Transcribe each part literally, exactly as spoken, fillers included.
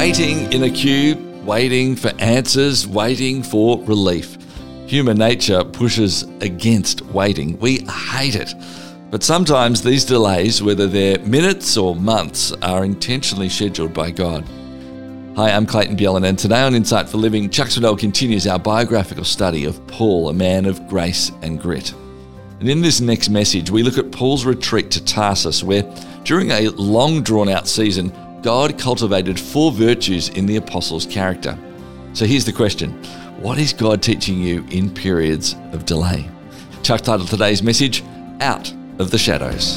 waiting in a queue, waiting for answers, waiting for relief. Human nature pushes against waiting. We hate it. But sometimes these delays, whether they're minutes or months, are intentionally scheduled by God. Hi, I'm Clayton Bjelland, and today on Insight for Living, Chuck Swindoll continues our biographical study of Paul, a man of grace and grit. And in this next message, we look at Paul's retreat to Tarsus, where during a long drawn-out season, God cultivated four virtues in the apostle's character. So here's the question: what is God teaching you in periods of delay? Chuck titled today's message, Out of the Shadows.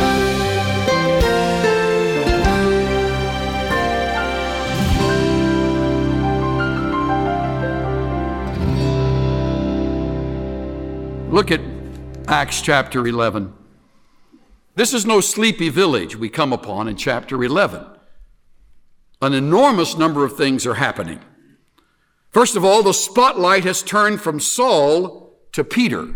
Look at Acts chapter eleven. This is no sleepy village we come upon in chapter eleven. An enormous number of things are happening. First of all, the spotlight has turned from Saul to Peter.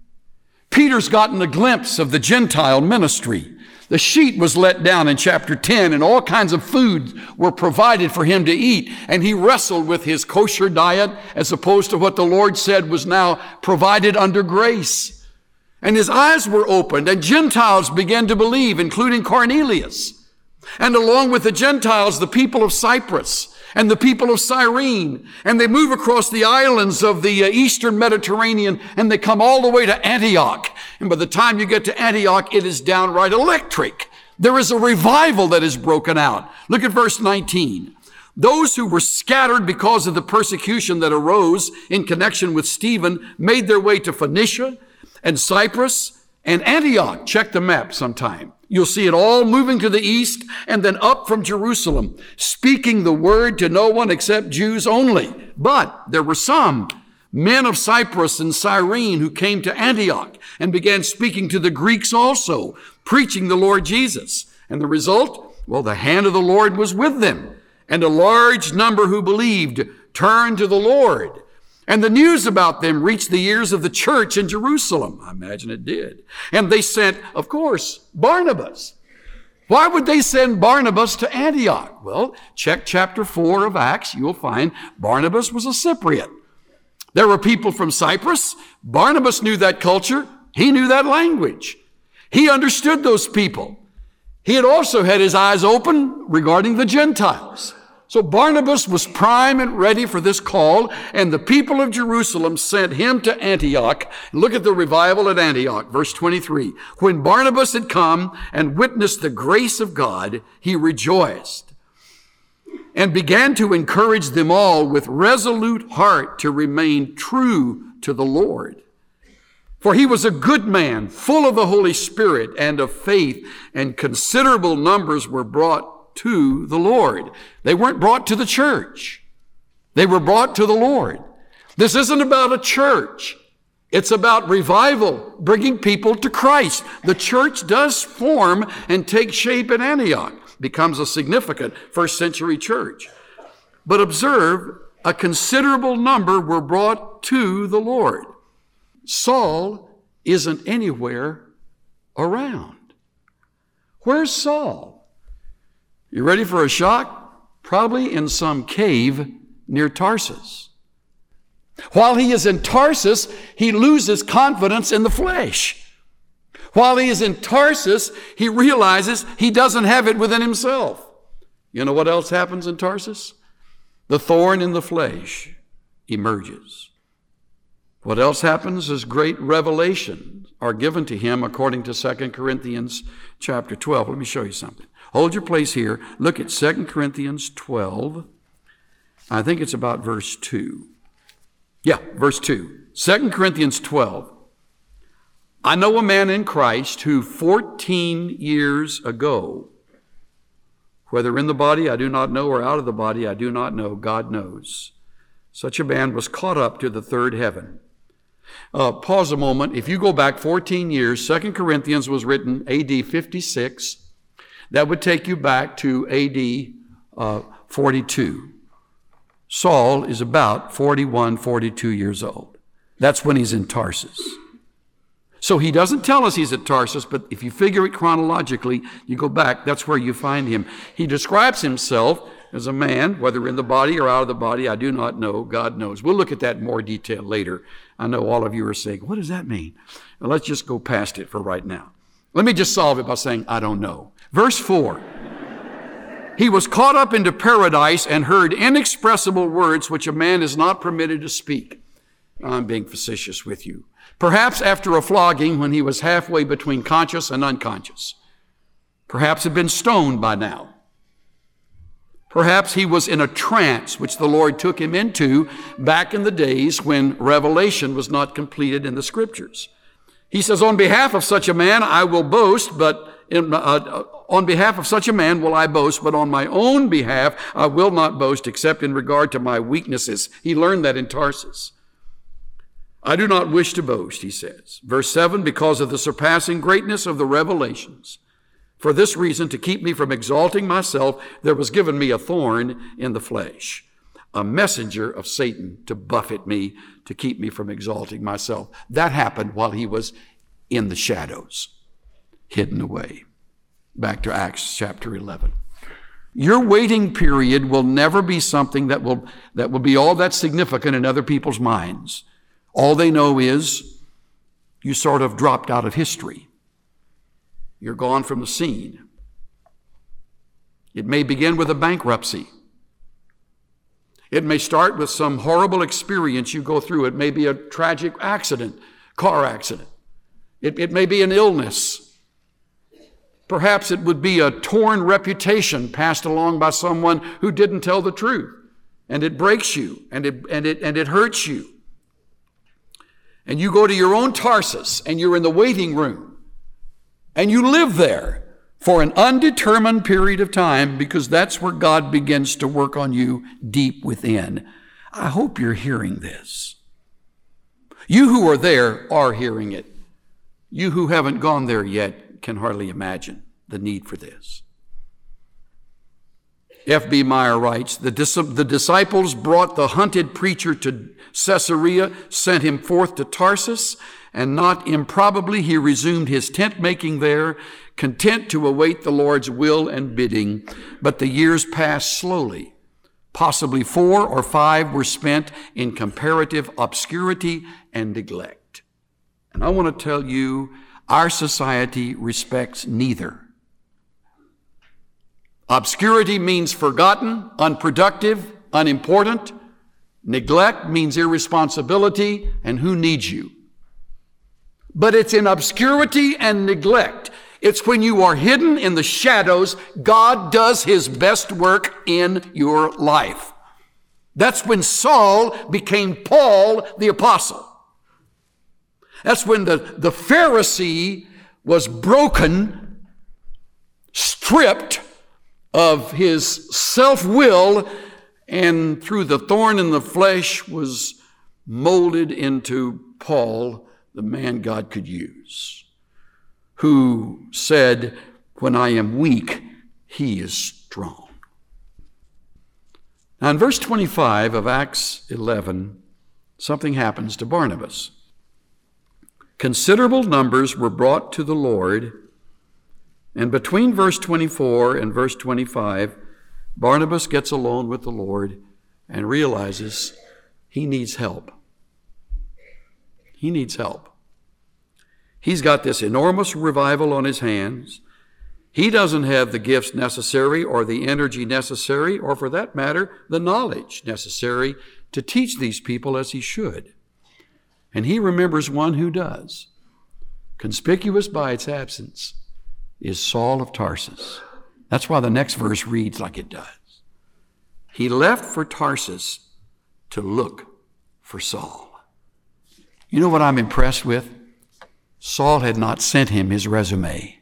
Peter's gotten a glimpse of the Gentile ministry. The sheet was let down in chapter ten, and all kinds of foods were provided for him to eat. And he wrestled with his kosher diet as opposed to what the Lord said was now provided under grace. And his eyes were opened, and Gentiles began to believe, including Cornelius. And along with the Gentiles, the people of Cyprus and the people of Cyrene. And they move across the islands of the eastern Mediterranean, and they come all the way to Antioch. And by the time you get to Antioch, it is downright electric. There is a revival that is broken out. Look at verse nineteen. Those who were scattered because of the persecution that arose in connection with Stephen made their way to Phoenicia and Cyprus and Antioch. Check the map sometime. You'll see it all moving to the east and then up from Jerusalem, speaking the word to no one except Jews only. But there were some men of Cyprus and Cyrene who came to Antioch and began speaking to the Greeks also, preaching the Lord Jesus. And the result? Well, the hand of the Lord was with them, and a large number who believed turned to the Lord. And the news about them reached the ears of the church in Jerusalem. I imagine it did. And they sent, of course, Barnabas. Why would they send Barnabas to Antioch? Well, check chapter four of Acts. You'll find Barnabas was a Cypriot. There were people from Cyprus. Barnabas knew that culture. He knew that language. He understood those people. He had also had his eyes open regarding the Gentiles. So Barnabas was prime and ready for this call, and the people of Jerusalem sent him to Antioch. Look at the revival at Antioch, verse twenty-three. When Barnabas had come and witnessed the grace of God, he rejoiced and began to encourage them all with resolute heart to remain true to the Lord. For he was a good man, full of the Holy Spirit and of faith, and considerable numbers were brought to the Lord. They weren't brought to the church. They were brought to the Lord. This isn't about a church. It's about revival, bringing people to Christ. The church does form and take shape in Antioch, becomes a significant first century church. But observe, a considerable number were brought to the Lord. Saul isn't anywhere around. Where's Saul? You ready for a shock? Probably in some cave near Tarsus. While he is in Tarsus, he loses confidence in the flesh. While he is in Tarsus, he realizes he doesn't have it within himself. You know what else happens in Tarsus? The thorn in the flesh emerges. What else happens is great revelations are given to him according to Second Corinthians chapter twelve. Let me show you something. Hold your place here. Look at Second Corinthians twelve. I think it's about verse two. Yeah, verse two. Second Corinthians twelve. I know a man in Christ who fourteen years ago, whether in the body I do not know or out of the body I do not know, God knows, such a man was caught up to the third heaven. Uh, pause a moment. If you go back fourteen years, Second Corinthians was written A D fifty-six. That would take you back to A D uh, forty-two. Saul is about forty-one, forty-two years old. That's when he's in Tarsus. So he doesn't tell us he's at Tarsus, but if you figure it chronologically, you go back, that's where you find him. He describes himself as a man, whether in the body or out of the body, I do not know. God knows. We'll look at that in more detail later. I know all of you are saying, what does that mean? Well, let's just go past it for right now. Let me just solve it by saying, I don't know. Verse four. He was caught up into paradise and heard inexpressible words which a man is not permitted to speak. I'm being facetious with you. Perhaps after a flogging when he was halfway between conscious and unconscious. Perhaps had been stoned by now. Perhaps he was in a trance which the Lord took him into back in the days when revelation was not completed in the Scriptures. He says, on behalf of such a man I will boast, but in, uh, on behalf of such a man will I boast, but on my own behalf I will not boast except in regard to my weaknesses. He learned that in Tarsus. I do not wish to boast, he says. Verse seven, because of the surpassing greatness of the revelations. For this reason, to keep me from exalting myself, there was given me a thorn in the flesh, a messenger of Satan to buffet me, to keep me from exalting myself. That happened while he was in the shadows, hidden away. Back to Acts chapter eleven. Your waiting period will never be something that will, that will be all that significant in other people's minds. All they know is you sort of dropped out of history. You're gone from the scene. It may begin with a bankruptcy. It may start with some horrible experience you go through. It may be a tragic accident, car accident. It, it may be an illness. Perhaps it would be a torn reputation passed along by someone who didn't tell the truth. And it breaks you, and it, and it, and it hurts you. And you go to your own Tarsus, and you're in the waiting room, and you live there for an undetermined period of time, because that's where God begins to work on you deep within. I hope you're hearing this. You who are there are hearing it. You who haven't gone there yet can hardly imagine the need for this. F B Meyer writes, the, dis- the disciples brought the hunted preacher to Caesarea, sent him forth to Tarsus, and not improbably he resumed his tent making there, content to await the Lord's will and bidding. But the years passed slowly. Possibly four or five were spent in comparative obscurity and neglect. And I want to tell you, our society respects neither. Obscurity means forgotten, unproductive, unimportant. Neglect means irresponsibility, and who needs you? But it's in obscurity and neglect. It's when you are hidden in the shadows, God does his best work in your life. That's when Saul became Paul the apostle. That's when the, the Pharisee was broken, stripped of his self-will, and through the thorn in the flesh was molded into Paul, the man God could use, who said, when I am weak, he is strong. Now in verse twenty-five of Acts eleven, something happens to Barnabas. Considerable numbers were brought to the Lord, and between verse twenty-four and verse twenty-five, Barnabas gets alone with the Lord and realizes he needs help. He needs help. He's got this enormous revival on his hands. He doesn't have the gifts necessary or the energy necessary, or for that matter, the knowledge necessary to teach these people as he should. And he remembers one who does. Conspicuous by its absence is Saul of Tarsus. That's why the next verse reads like it does. He left for Tarsus to look for Saul. You know what I'm impressed with? Saul had not sent him his resume.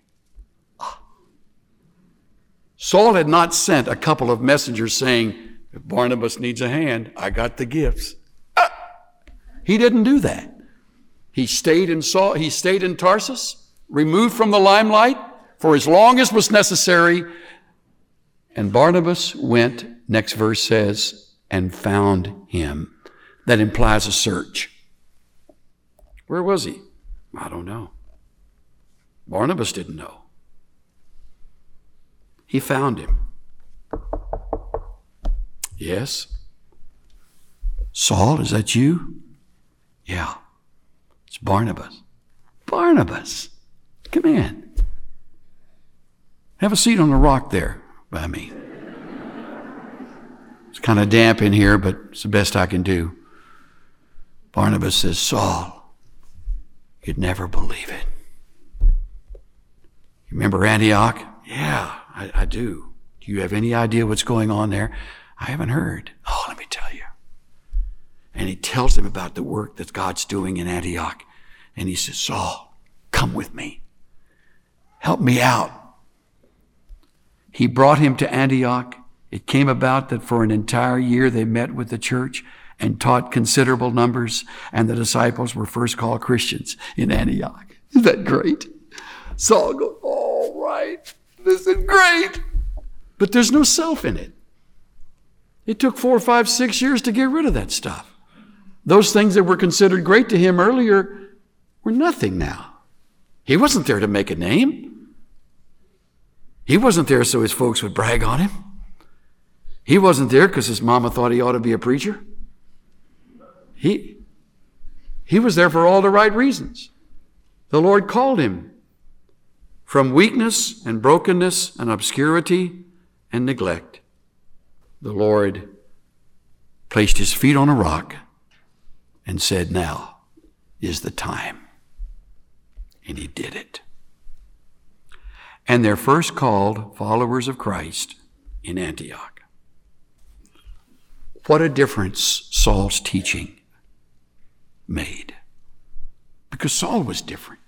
Saul had not sent a couple of messengers saying, if Barnabas needs a hand, I got the gifts. Ah! He didn't do that. He stayed in Saul, he stayed in Tarsus, removed from the limelight for as long as was necessary. And Barnabas went, next verse says, and found him. That implies a search. Where was he? I don't know. Barnabas didn't know. He found him. Yes. Saul, is that you? Yeah. It's Barnabas. Barnabas, come in. Have a seat on the rock there by me. It's kind of damp in here, but it's the best I can do. Barnabas says, Saul, you'd never believe it. You remember Antioch? Yeah, I, I do. Do you have any idea what's going on there? I haven't heard. Oh, let me tell you. And he tells them about the work that God's doing in Antioch. And he says, Saul, come with me. Help me out. He brought him to Antioch. It came about that for an entire year they met with the church and taught considerable numbers, and the disciples were first called Christians in Antioch. Isn't that great? Saul goes, all right, this is great. But there's no self in it. It took four, five, six years to get rid of that stuff. Those things that were considered great to him earlier were nothing now. He wasn't there to make a name. He wasn't there so his folks would brag on him. He wasn't there because his mama thought he ought to be a preacher. He, he was there for all the right reasons. The Lord called him from weakness and brokenness and obscurity and neglect. The Lord placed his feet on a rock and said, now is the time. And he did it. And they're first called followers of Christ in Antioch. What a difference Saul's teaching made. Because Saul was different.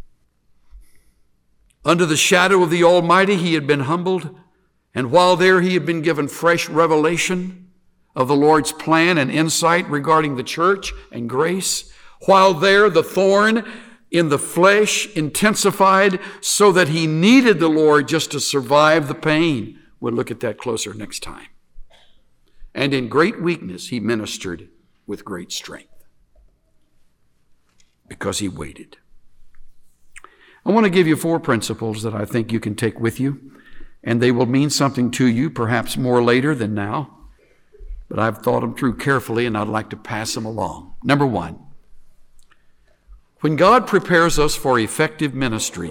Under the shadow of the Almighty, he had been humbled. And while there, he had been given fresh revelation of the Lord's plan and insight regarding the church and grace. While there, the thorn in the flesh intensified so that he needed the Lord just to survive the pain. We'll look at that closer next time. And in great weakness, he ministered with great strength because he waited. I want to give you four principles that I think you can take with you, and they will mean something to you, perhaps more later than now. But I've thought them through carefully, and I'd like to pass them along. Number one, when God prepares us for effective ministry,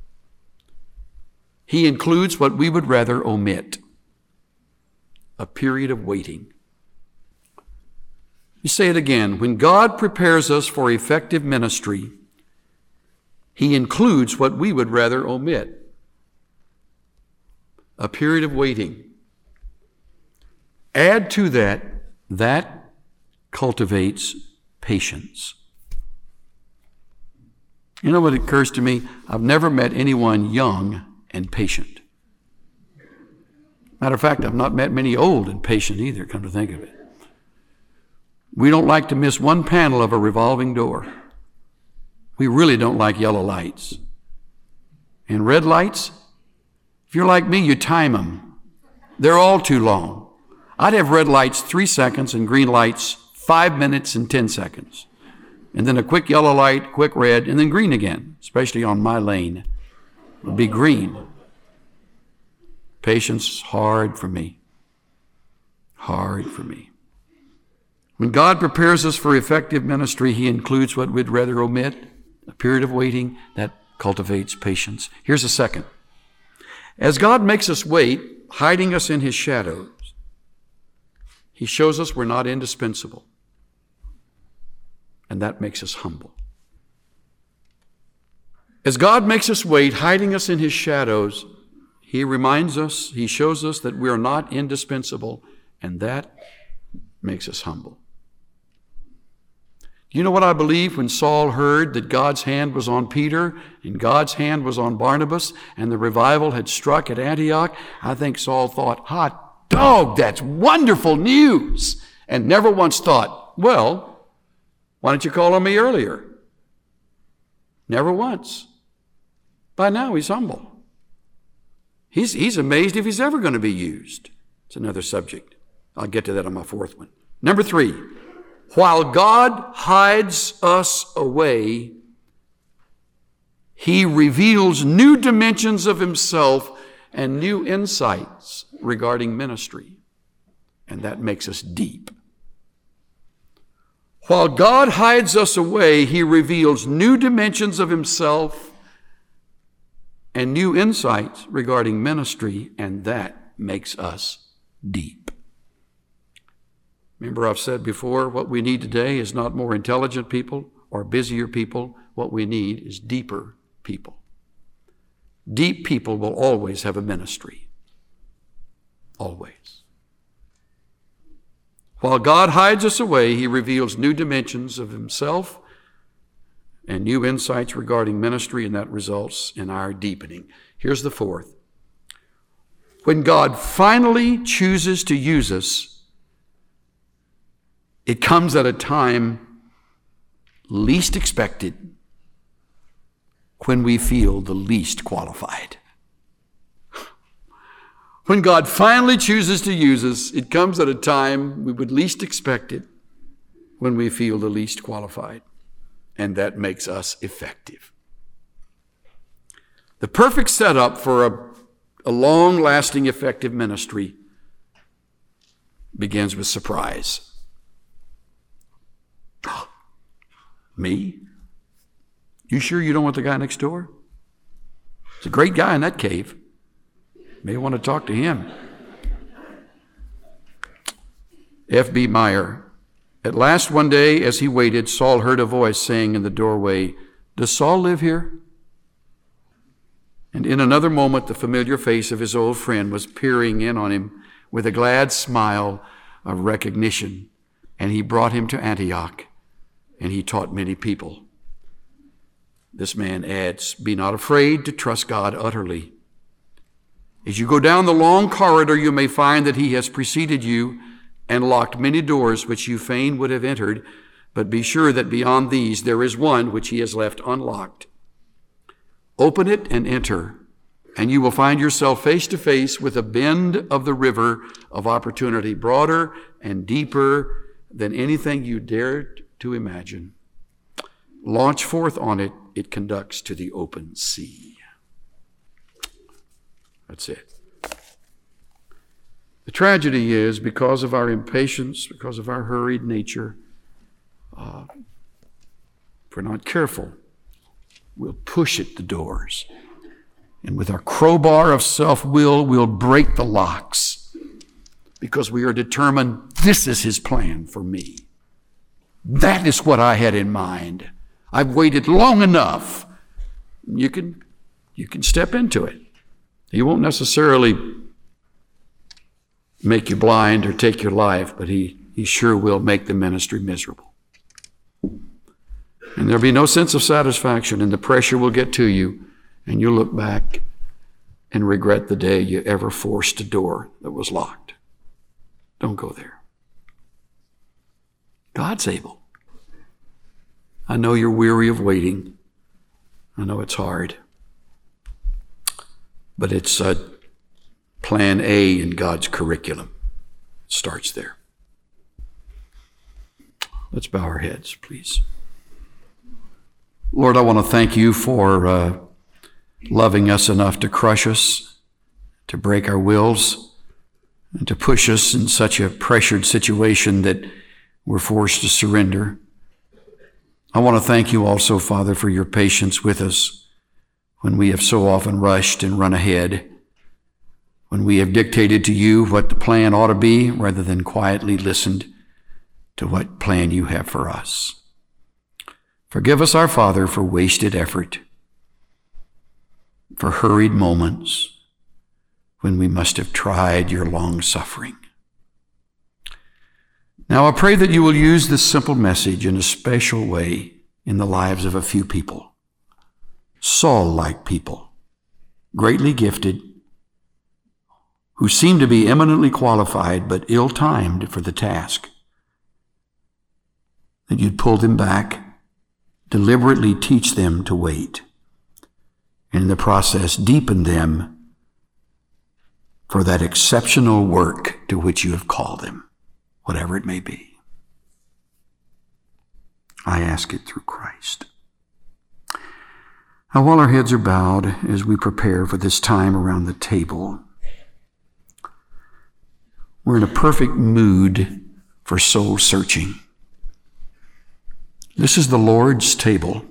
he includes what we would rather omit: a period of waiting. You say it again. When God prepares us for effective ministry, he includes what we would rather omit: a period of waiting. Add to that, that cultivates patience. You know what occurs to me? I've never met anyone young and patient. Matter of fact, I've not met many old and patient either, come to think of it. We don't like to miss one panel of a revolving door. We really don't like yellow lights. And red lights, if you're like me, you time them. They're all too long. I'd have red lights three seconds and green lights five minutes and ten seconds. And then a quick yellow light, quick red, and then green again, especially on my lane. It would be green. Patience is hard for me. Hard for me. When God prepares us for effective ministry, he includes what we'd rather omit: a period of waiting that cultivates patience. Here's a second. As God makes us wait, hiding us in his shadows, he shows us we're not indispensable. And that makes us humble. As God makes us wait, hiding us in his shadows, he reminds us, he shows us that we are not indispensable, and that makes us humble. You know what I believe when Saul heard that God's hand was on Peter and God's hand was on Barnabas and the revival had struck at Antioch? I think Saul thought, hot dog, that's wonderful news. And never once thought, well, why didn't you call on me earlier? Never once. By now he's humble. He's, he's amazed if he's ever going to be used. It's another subject. I'll get to that on my fourth one. Number three. While God hides us away, he reveals new dimensions of himself and new insights regarding ministry. and that makes us deep. While God hides us away, he reveals new dimensions of himself and new insights regarding ministry, and that makes us deep. Remember, I've said before, what we need today is not more intelligent people or busier people. What we need is deeper people. Deep people will always have a ministry. Always. While God hides us away, he reveals new dimensions of himself and new insights regarding ministry, and that results in our deepening. Here's the fourth. When God finally chooses to use us, it comes at a time least expected, when we feel the least qualified. When God finally chooses to use us, it comes at a time we would least expect it, when we feel the least qualified, and that makes us effective. The perfect setup for a, a long-lasting, effective ministry begins with surprise. Me? You sure you don't want the guy next door? He's a great guy in that cave. May want to talk to him. F B Meyer. At last one day, as he waited, Saul heard a voice saying in the doorway, "Does Saul live here?" And in another moment, the familiar face of his old friend was peering in on him with a glad smile of recognition. And he brought him to Antioch, and he taught many people. This man adds, "Be not afraid to trust God utterly. As you go down the long corridor, you may find that he has preceded you and locked many doors which you fain would have entered, but be sure that beyond these there is one which he has left unlocked. Open it and enter, and you will find yourself face to face with a bend of the river of opportunity, broader and deeper than anything you dared to imagine. Launch forth on it, it conducts to the open sea." That's it. The tragedy is, because of our impatience, because of our hurried nature, uh, if we're not careful, we'll push at the doors. And with our crowbar of self-will, we'll break the locks, because we are determined this is his plan for me. That is what I had in mind. I've waited long enough. You can, you can step into it. He won't necessarily make you blind or take your life, but he, he sure will make the ministry miserable. And there'll be no sense of satisfaction, and the pressure will get to you, and you'll look back and regret the day you ever forced a door that was locked. Don't go there. God's able. I know you're weary of waiting. I know it's hard. But it's uh, plan A in God's curriculum. It starts there. Let's bow our heads, please. Lord, I want to thank you for uh, loving us enough to crush us, to break our wills, and to push us in such a pressured situation that we're forced to surrender. I want to thank you also, Father, for your patience with us when we have so often rushed and run ahead, when we have dictated to you what the plan ought to be rather than quietly listened to what plan you have for us. Forgive us, our Father, for wasted effort, for hurried moments when we must have tried your long suffering. Now I pray that you will use this simple message in a special way in the lives of a few people. Saul-like people, greatly gifted, who seem to be eminently qualified but ill-timed for the task. That you'd pull them back, deliberately teach them to wait, and in the process deepen them for that exceptional work to which you have called them, whatever it may be. I ask it through Christ. Now, while our heads are bowed as we prepare for this time around the table, We're in a perfect mood for soul searching. This is the Lord's table.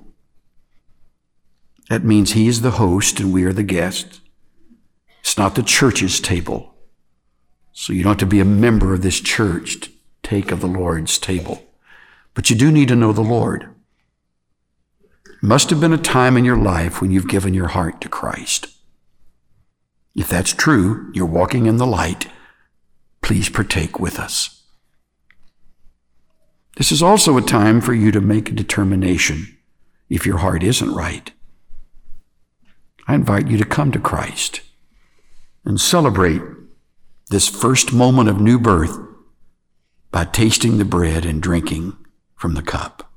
That means he is the host and we are the guests. It's not the church's table. So you don't have to be a member of this church to take of the Lord's table. But you do need to know the Lord. Must have been a time in your life when you've given your heart to Christ. If that's true, you're walking in the light. Please partake with us. This is also a time for you to make a determination if your heart isn't right. I invite you to come to Christ and celebrate this first moment of new birth by tasting the bread and drinking from the cup.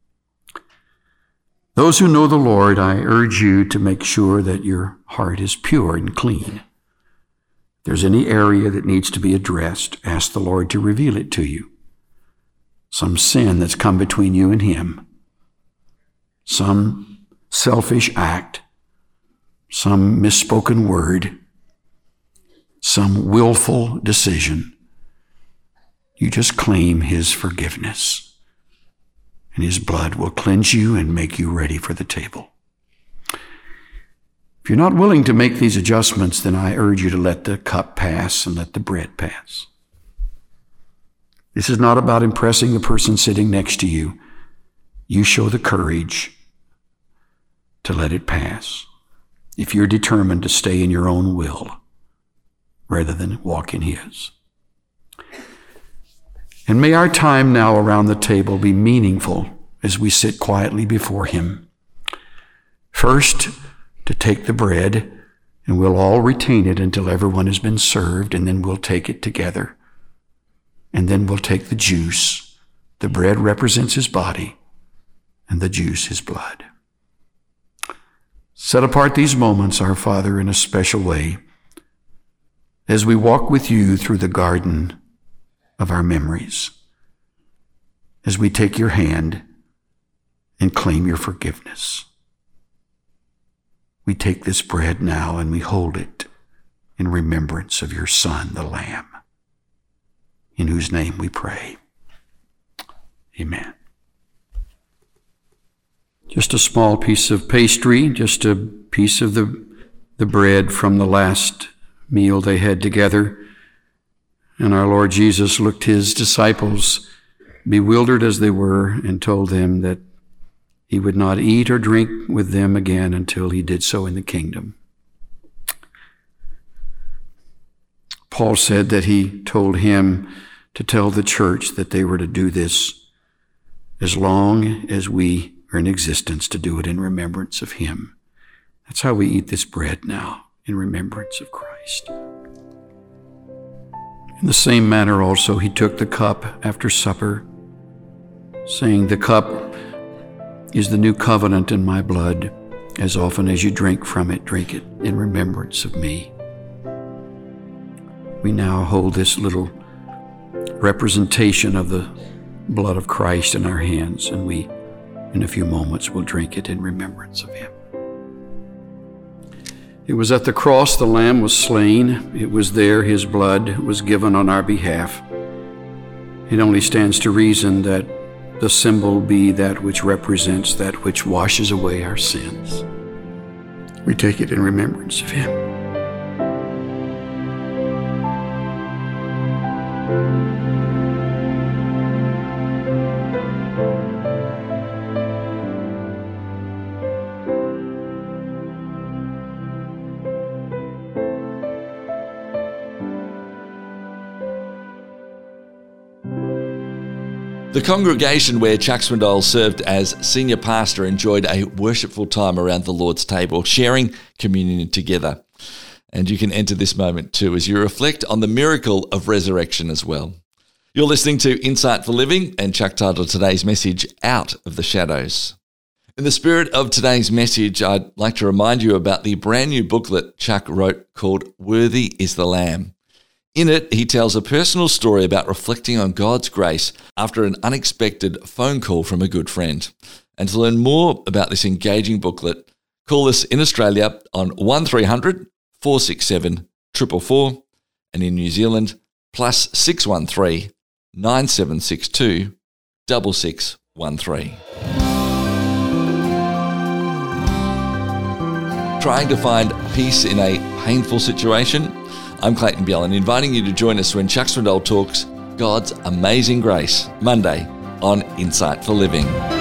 Those who know the Lord, I urge you to make sure that your heart is pure and clean. If there's any area that needs to be addressed, ask the Lord to reveal it to you. Some sin that's come between you and him, some selfish act, some misspoken word, some willful decision. You just claim his forgiveness, and his blood will cleanse you and make you ready for the table. If you're not willing to make these adjustments, then I urge you to let the cup pass and let the bread pass. This is not about impressing the person sitting next to you. You show the courage to let it pass if you're determined to stay in your own will rather than walk in his. And may our time now around the table be meaningful as we sit quietly before him. First, to take the bread, and we'll all retain it until everyone has been served, and then we'll take it together. And then we'll take the juice. The bread represents his body, and the juice his blood. Set apart these moments, our Father, in a special way, as we walk with you through the garden of our memories, as we take your hand and claim your forgiveness. We take this bread now and we hold it in remembrance of your Son, the Lamb, in whose name we pray. Amen. Just a small piece of pastry, just a piece of the, the bread from the last meal they had together. And our Lord Jesus looked his disciples, bewildered as they were, and told them that he would not eat or drink with them again until he did so in the kingdom. Paul said that he told him to tell the church that they were to do this as long as we are in existence, to do it in remembrance of him. That's how we eat this bread now, in remembrance of Christ. In the same manner also he took the cup after supper, saying, "The cup is the new covenant in my blood. As often as you drink from it, drink it in remembrance of me." We now hold this little representation of the blood of Christ in our hands, and we, in a few moments, will drink it in remembrance of him. It was at the cross the Lamb was slain. It was there his blood was given on our behalf. It only stands to reason that the symbol be that which represents that which washes away our sins. We take it in remembrance of him. The congregation where Chuck Swindoll served as senior pastor enjoyed a worshipful time around the Lord's table, sharing communion together. And you can enter this moment too as you reflect on the miracle of resurrection as well. You're listening to Insight for Living, and Chuck titled today's message, Out of the Shadows. In the spirit of today's message, I'd like to remind you about the brand new booklet Chuck wrote called Worthy is the Lamb. In it, he tells a personal story about reflecting on God's grace after an unexpected phone call from a good friend. And to learn more about this engaging booklet, call us in Australia on one three hundred, four six seven, four four four, and in New Zealand plus six one three, nine seven six two, six six one three. Trying to find peace in a painful situation? I'm Clayton Bjelland, inviting you to join us when Chuck Swindoll talks God's Amazing Grace, Monday on Insight for Living.